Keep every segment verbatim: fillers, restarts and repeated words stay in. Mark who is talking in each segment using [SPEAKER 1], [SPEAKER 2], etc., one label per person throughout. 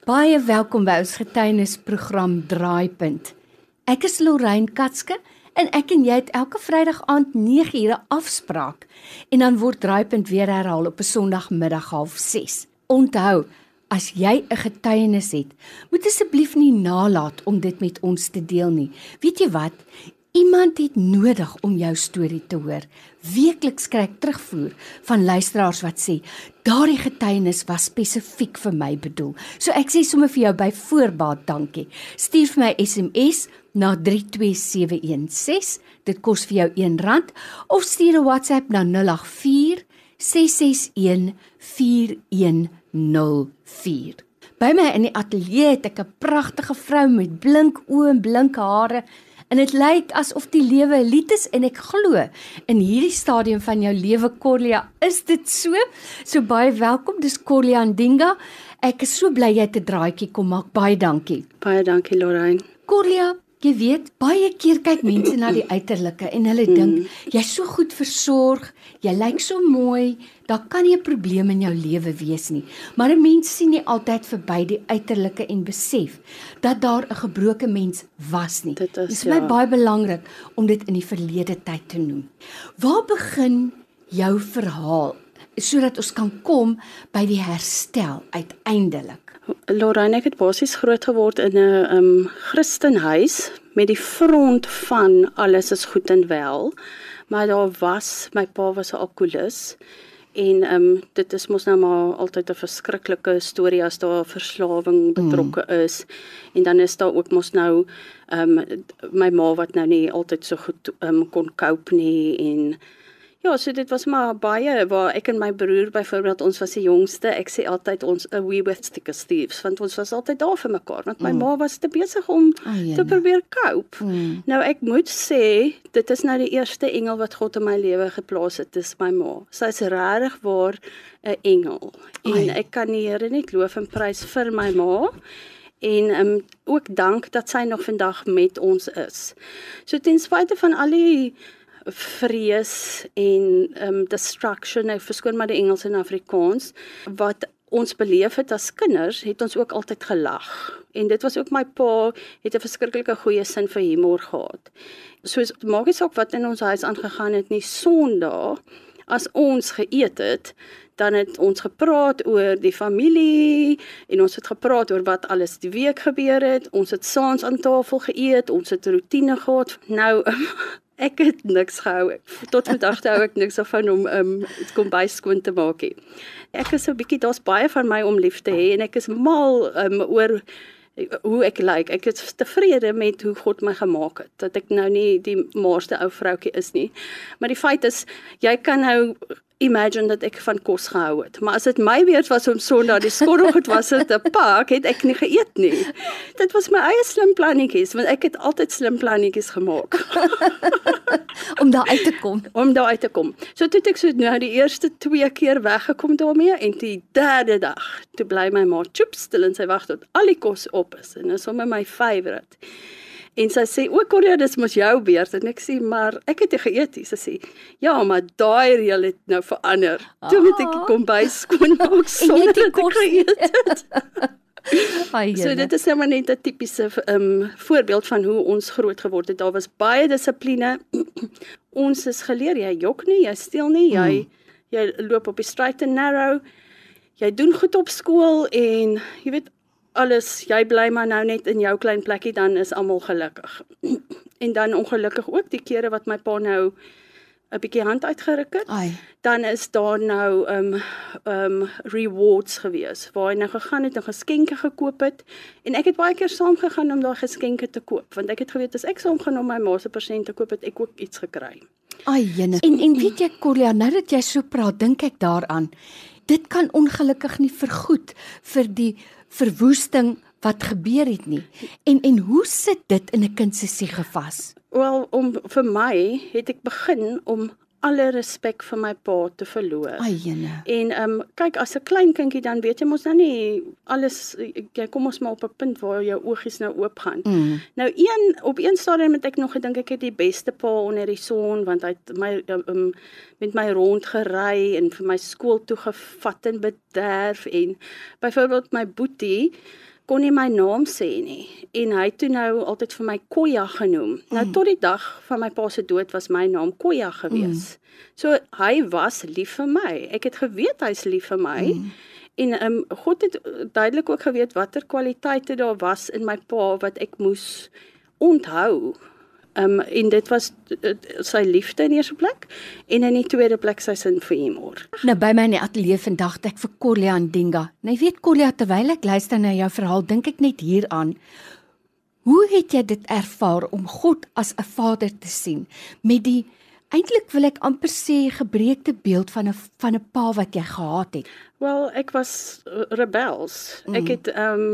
[SPEAKER 1] Baie welkom by ons getuienisprogram Draaipunt. Ek is Lorraine Katske en ek en jy het elke Vrydag aand nege ure afspraak en dan word Draaipunt weer herhaal op 'n Sondagmiddag half ses. Onthou, as jy 'n getuienis het, moet asseblief nie nalat om dit met ons te deel nie. Weet jy wat? Iemand het nodig om jou storie te hoor. Weekliks kry ek terugvoer van luisteraars wat sê, daardie getuienis was spesifiek vir my bedoel. So ek sê sommer vir jou by voorbaat dankie. Stuur vir my S M S na drie twee sewe een ses, dit kos vir jou een rand, of stuur 'n WhatsApp na nul agt vier, ses ses een, vier een nul vier. By my in die ateljee het ek 'n pragtige vrou met blink oë en blink hare, en dit lyk asof die lewe 'n lied is en ek glo, in hierdie stadium van jou lewe, Corlia, is dit so? So baie welkom, dis Corlia Ndinga. Ek is so bly jy het 'n draaitjie kom maak, baie dankie.
[SPEAKER 2] Baie dankie, Lorraine.
[SPEAKER 1] Corlia, jy weet, baie keer kyk mense na die uiterlike en hulle mm. dink, jy's so goed versorg, jy lyk so mooi, daar kan nie 'n probleem in jou lewe wees nie. Maar 'n mens sien nie altyd verby die uiterlike en besef dat daar 'n gebroke mens was nie.
[SPEAKER 2] Dit is,
[SPEAKER 1] Dit is vir my
[SPEAKER 2] ja.
[SPEAKER 1] baie belangrik om dit in die verlede tyd te noem. Waar begin jou verhaal, sodat ons kan kom by die herstel uiteindelik?
[SPEAKER 2] Lorraine, ek het basies groot geword in 'n um, Christenhuis met die front van alles is goed en wel, maar daar was, my pa was 'n alkoholist en um, dit is mos nou maar altyd 'n verskriklike storie as daar verslawing betrokke mm. is, en dan is daar ook mos nou um, my ma wat nou nie altyd so goed um, kon cope nie, en ja, so dit was maar baie, waar ek en my broer byvoorbeeld, ons was die jongste, ek sê altyd ons, uh, we were thick as thieves, want ons was altyd daar vir mekaar, want my mm. ma was te besig om oh, te probeer cope. Mm. Nou ek moet sê, dit is nou die eerste engel wat God in my lewe geplaas het, dis my ma. Sy is regtig waar 'n engel, en oh, ek kan die Here net loof en prys vir my ma, en um, ook dank dat sy nog vandag met ons is. So ten spyte van al die vrees en um, destruction, nou verskoon maar die Engels en Afrikaans, wat ons beleef het as kinders, het ons ook altyd gelag. En dit was ook my pa, het 'n verskriklike goeie sin vir humor gehad. So maak nie saak wat in ons huis aangegaan het nie, Sondag, as ons geëet het, dan het ons gepraat oor die familie, en ons het gepraat oor wat alles die week gebeur het, ons het saans aan tafel geëet, ons het routine gehad. Nou, ek het niks gehou, tot vandag hou ek niks van om um, kombuis skoon te maak nie. Ek is so bietjie, daar's baie van my om lief te hê, en ek is mal um, oor hoe ek lyk. Ek is tevrede met hoe God my gemaak het, dat ek nou nie die maaste ou vroukie is nie. Maar die feit is, jy kan nou imagine dat ek van kos gehou het. Maar as dit my beurt was om Sondag die skorrelgoed was te pak, het ek nie geëet nie. Dit was my eie slim plannetjies, want ek het altyd slim plannetjies gemaak.
[SPEAKER 1] Om daar uit te kom.
[SPEAKER 2] Om daar uit te kom. So toe het ek so nou die eerste twee keer weggekom daarmee, en die derde dag, toe bly my ma choep stil en sy wag tot al die kos op is, en dit is sommer my favourite. En sy sê, o Corlia, dis mos jou beurt, en ek sê, maar ek het nie geëet nie. Sy sê, ja, maar daai reël het nou verander. Ah. Toe moet ek die kombuis skoonmaak sonder dat ek geëet het.
[SPEAKER 1] Ai,
[SPEAKER 2] so dit is nou maar net 'n tipiese um, voorbeeld van hoe ons groot geword het. Daar was baie dissipline. Ons is geleer, jy jok nie, jy steel nie, jy, mm. jy loop op die straight and narrow, jy doen goed op skool, en jy weet, alles, jy bly maar nou net in jou klein plekkie, dan is almal gelukkig. En dan ongelukkig ook die kere wat my pa nou 'n bietjie hand uitgeruk het, Ai. dan is daar nou um, um, rewards gewees, waar hy nou gegaan het en geskenke gekoop het, en ek het baie keer saam gegaan om daai geskenke te koop, want ek het geweet, as ek saam gaan om my ma se persent te koop, het ek ook iets gekry.
[SPEAKER 1] Ai, jene. En, en weet jy, Corlia, nou dat jy so praat, dink ek daaraan, dit kan ongelukkig nie vergoed vir die verwoesting wat gebeur het nie. En en hoe sit dit in 'n kind se siege vas?
[SPEAKER 2] Wel, om vir my het ek begin om alle respek vir my pa te verloor.
[SPEAKER 1] Ai, jene.
[SPEAKER 2] En um, kyk, as 'n klein kindjie, dan weet jy mos nou nie alles, jy kom ons maar op 'n punt waar jou oogies nou oop gaan. Mm. Nou een, op een stadium het ek nog gedink ek het die beste pa onder die son, want hy het my um, met my rondgery en vir my skool toe gevat en bederf, en byvoorbeeld my boetie kon nie my naam sê nie. En hy het toe nou altyd vir my Koya genoem. Mm. Nou tot die dag van my pa se dood was my naam Koya gewees. Mm. So hy was lief vir my. Ek het geweet hy's lief vir my. Mm. En um, God het duidelik ook geweet watter kwaliteite daar was in my pa wat ek moes onthou. Um, en dit was uh, sy liefde in eerste plek en in die tweede plek sy sin vir humor.
[SPEAKER 1] Nou by my in die ateljee vandag het ek vir Kolia Ndinga. Nou weet Kolia, terwyl ek luister na jou verhaal, dink ek net hieraan. Hoe het jy dit ervaar om God as 'n vader te sien met die eintlik wil ek amper sê gebreekte beeld van 'n van 'n pa wat jy gehad het?
[SPEAKER 2] Wel, ek was rebels. Mm. Ek het um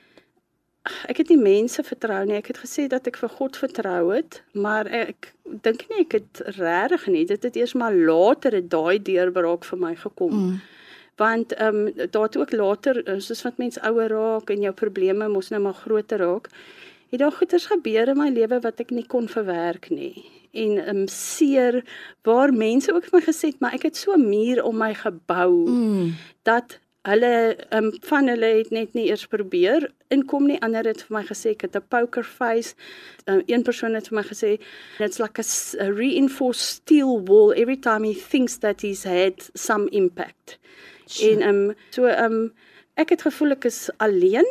[SPEAKER 2] Ek het nie mense vertrou nie. Ek het gesê dat ek vir God vertrou het, maar ek dink nie ek het regtig nie. Dit het eers maar later het daai deurbraak vir my gekom. Mm. Want ehm um, daar het ook later, soos wat mens ouer raak en jou probleme mos nou maar groter raak, het daar goeters gebeur in my lewe wat ek nie kon verwerk nie. En ehm um, seer waar mense ook vir my gesê het, maar ek het so 'n muur om my gebou mm. dat Hulle, um, van hulle het net nie eers probeer inkom nie, ander het vir my gesê, ek het 'n poker face, um, een persoon het vir my gesê, it's like a, a reinforced steel wall every time he thinks that he's had some impact. Sure. En um, so, um, ek het gevoel ek is alleen,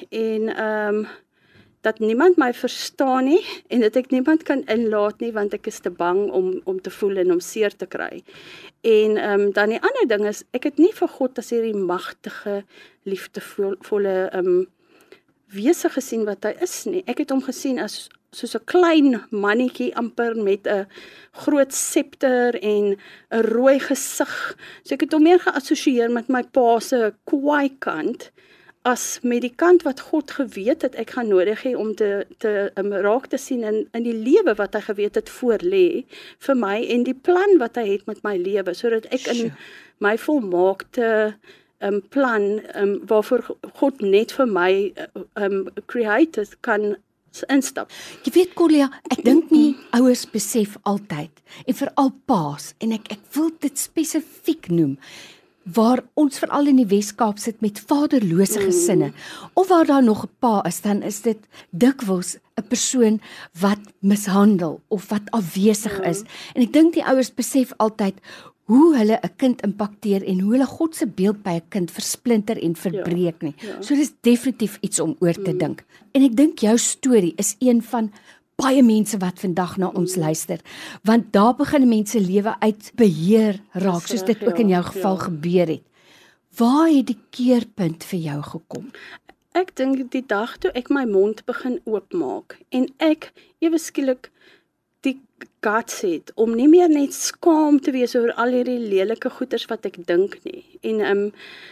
[SPEAKER 2] en um, dat niemand my verstaan nie, en dat ek niemand kan inlaat nie, want ek is te bang om, om te voel en om seer te kry. En um, dan die ander ding is, ek het nie vir God as hierdie magtige, liefdevolle um, wese gesien wat hy is nie. Ek het hom gesien as soos 'n klein mannetjie amper met 'n groot septer en 'n rooi gesig. So ek het hom meer geassosieer met my pa se kwaai kant, as met die kant wat God geweet het, ek gaan nodig hê om te, te um, raak te sien in, in die lewe wat hy geweet het voor lê vir my, en die plan wat hy het met my lewe, sodat ek in my volmaakte um, plan, um, waarvoor God net vir my um, created kan instap.
[SPEAKER 1] Jy weet Kolia, ek dink nie ouers besef altyd, en veral paas, en ek, ek wil dit spesifiek noem, waar ons veral in die Weskaap sit met vaderlose gesinne, of waar daar nog 'n pa is, dan is dit dikwels 'n persoon wat mishandel, of wat afwesig is. En ek dink die ouers besef altyd, hoe hulle 'n kind impakteer, en hoe hulle God se beeld by 'n kind versplinter en verbreek nie. Ja, ja. So dis definitief iets om oor te mm. dink. En ek dink jou storie is een van baie mense wat vandag na ons luister, want daar begin mense lewe uit beheer raak, soos dit ook in jou geval ja. gebeur het. Waar het die keerpunt vir jou gekom?
[SPEAKER 2] Ek dink die dag toe ek my mond begin oopmaak, en ek ewe skielik die guts het, om nie meer net skaam te wees oor al hierdie lelike goeters wat ek dink nie, en um,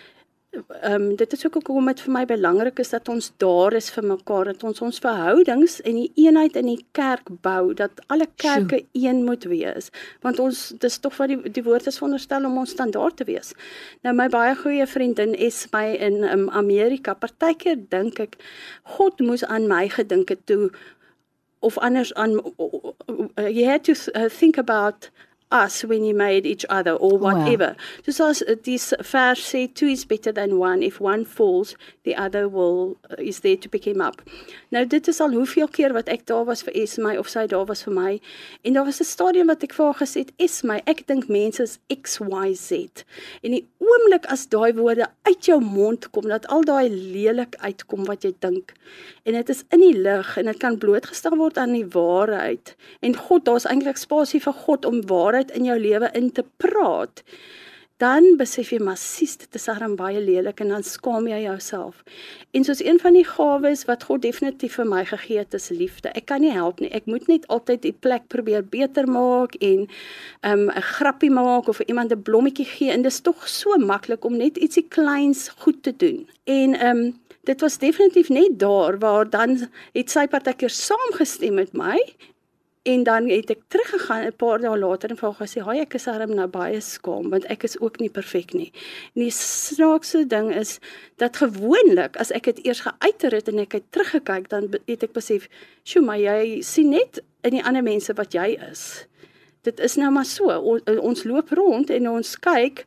[SPEAKER 2] Um, dit is ook hoekom dit vir my belangrik is dat ons daar is vir mekaar, dat ons ons verhoudings en die eenheid in die kerk bou, dat alle kerke Sjoe. een moet wees, want ons, dis toch wat die, die woord is veronderstel om ons standaard te wees. Nou my baie goeie vriendin is my in um, Amerika, partykeer dink ek, God moes aan my gedink het toe, of anders aan, uh, uh, you had to uh, think about us when you made each other, or whatever. Wow. So as this verse say, two is better than one. If one falls, the other will uh, is there to pick him up. Nou dit is al hoeveel keer wat ek daar was vir Esmy, of sy daar was vir my, en daar was 'n stadium wat ek vir haar gesê het, Esmy, ek dink mense is X Y Z. En die oomblik as daai woorde uit jou mond kom, dat al daai lelik uitkom wat jy dink, en dit is in die lig, en dit kan blootgestel word aan die waarheid, en God, daar's eintlik spasie vir God om waarheid in jou lewe in te praat, dan besef jy, maar sies, dit is daarom baie lelik, en dan skaam jy jouself. En soos een van die gawes wat God definitief vir my gegee het, is liefde. Ek kan nie help nie, ek moet net altyd die plek probeer beter maak, en um, 'n grappie maak, of iemand 'n blommetjie gee, en dit is tog so maklik om net ietsie kleins goed te doen. En um, dit was definitief net daar, waar dan het sy partykeer saamgestem met my, en dan het ek teruggegaan 'n paar dae later en vir haar gesê, "Haai, ek is darem nou baie skaam, want ek is ook nie perfek nie." En die snaakse ding is dat gewoonlik as ek dit eers geuiter het en ek het teruggekyk, dan het ek besef, "Sjoe, maar jy sien net in die ander mense wat jy is." Dit is nou maar so. O, ons loop rond en ons kyk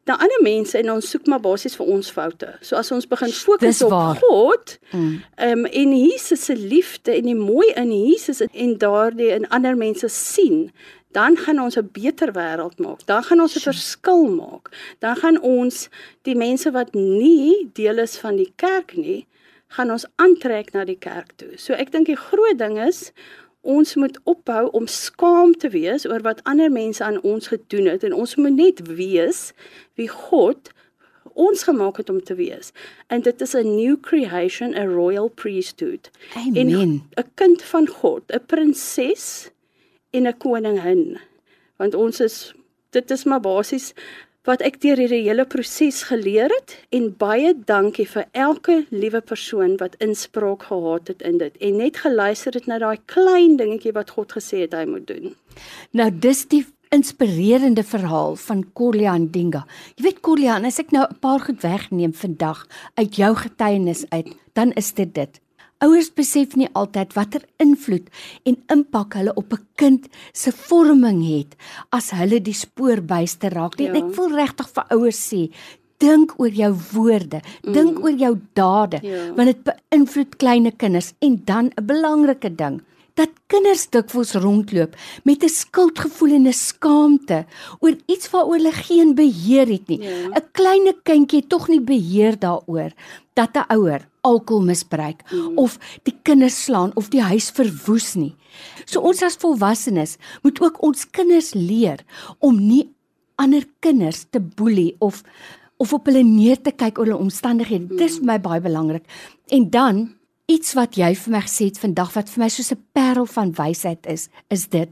[SPEAKER 2] na ander mense en ons soek maar basies vir ons foute. So as ons begin fokus
[SPEAKER 1] Dis
[SPEAKER 2] op
[SPEAKER 1] waar.
[SPEAKER 2] God,
[SPEAKER 1] Mm.
[SPEAKER 2] um, en Jesus se liefde en die mooi in Jesus en daardie in ander mense sien, dan gaan ons 'n beter wêreld maak. Dan gaan ons 'n verskil maak. Dan gaan ons die mense wat nie deel is van die kerk nie, gaan ons aantrek na die kerk toe. So ek dink die groot ding is, ons moet ophou om skaam te wees oor wat ander mense aan ons gedoen het en ons moet net wees wie God ons gemaak het om te wees. En dit is 'n new creation, 'n royal priesthood.
[SPEAKER 1] Amen.
[SPEAKER 2] En 'n kind van God, 'n prinses en 'n koningin. Want ons is, dit is maar basies wat ek deur hierdie hele proses geleer het, en baie dankie vir elke liewe persoon wat inspraak gehad het in dit, en net geluister het na daai klein dingetjie wat God gesê het hy moet doen.
[SPEAKER 1] Nou dis die inspirerende verhaal van Corleone Dinga. Jy weet Corleone, as ek nou 'n paar goed wegneem vandag uit jou getuienis uit, dan is dit dit. Ouers besef nie altyd watter invloed en impak hulle op 'n kind se vorming het as hulle die spoor byste raak. En
[SPEAKER 2] Ja.
[SPEAKER 1] ek wil regtig vir ouers sê, dink oor jou woorde, mm. dink oor jou dade,
[SPEAKER 2] Ja.
[SPEAKER 1] want dit beïnvloed kleine kinders. En dan 'n belangrike ding, dat kinders dikwels rondloop met 'n skuldgevoel en 'n skaamte oor iets waaroor hulle geen beheer het nie.
[SPEAKER 2] Ja.
[SPEAKER 1] 'n Klein kindjie het tog nie beheer daaroor dat 'n ouer alkohol misbruik mm. of die kinders slaan of die huis verwoes nie. So ons as volwassenes moet ook ons kinders leer om nie ander kinders te boelie of of op hulle neer te kyk oor hulle omstandighede. Mm. Dit is vir my baie belangrik. En dan iets wat jy vir my gesê het vandag wat vir my soos 'n parel van wysheid is, is dit.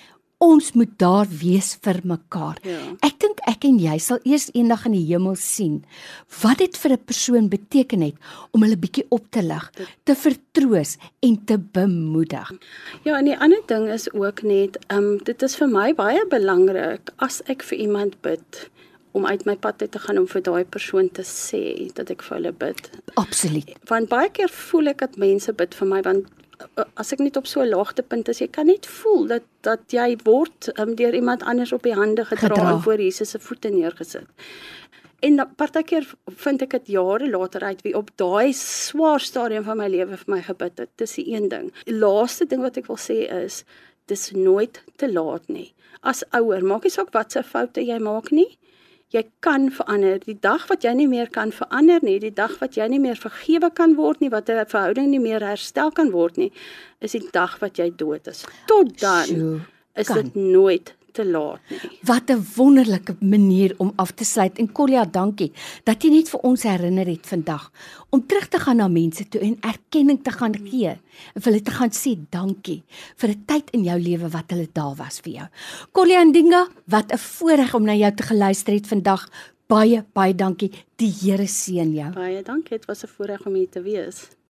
[SPEAKER 1] Ons moet daar wees vir mekaar.
[SPEAKER 2] Ja.
[SPEAKER 1] Ek dink ek en jy sal eers eendag in die hemel sien wat dit vir 'n persoon beteken het om hulle bietjie op te lig, te vertroos en te bemoedig.
[SPEAKER 2] Ja, en die ander ding is ook net, um, dit is vir my baie belangrik as ek vir iemand bid, om uit my pad uit te gaan om vir daai persoon te sê dat ek vir hulle bid.
[SPEAKER 1] Absoluut.
[SPEAKER 2] Want baie keer voel ek dat mense bid vir my, want uh, as ek net op so 'n laagtepunt is, jy kan net voel dat dat jy word um, deur iemand anders op die hande gedra,
[SPEAKER 1] Gedra.
[SPEAKER 2] en voor Jesus se voete neergesit. En dan partykeer vind ek dit jare later uit wie op daai swaar stadium van my lewe vir my gebid het. Dis die een ding. Die laaste ding wat ek wil sê is, dis nooit te laat nie. As ouer, maak nie saak wat se foute jy maak nie. Jy kan verander. Die dag wat jy nie meer kan verander nie, die dag wat jy nie meer vergewe kan word nie, wat 'n verhouding nie meer herstel kan word nie, is die dag wat jy dood is. Tot dan
[SPEAKER 1] Sjoe,
[SPEAKER 2] is
[SPEAKER 1] kan.
[SPEAKER 2] dit nooit te laat nie.
[SPEAKER 1] Wat 'n wonderlike manier om af te sluit. En Corleone, dankie dat jy net vir ons herinner het vandag om terug te gaan na mense toe en erkenning te gaan gee en vir hulle te gaan sê dankie vir 'n tyd in jou lewe wat hulle daar was vir jou. Corleone Dinga, wat 'n voorreg om na jou te geluister het vandag. Baie baie dankie. Die Here seën jou.
[SPEAKER 2] Baie dankie, dit was 'n voorreg om hier te wees.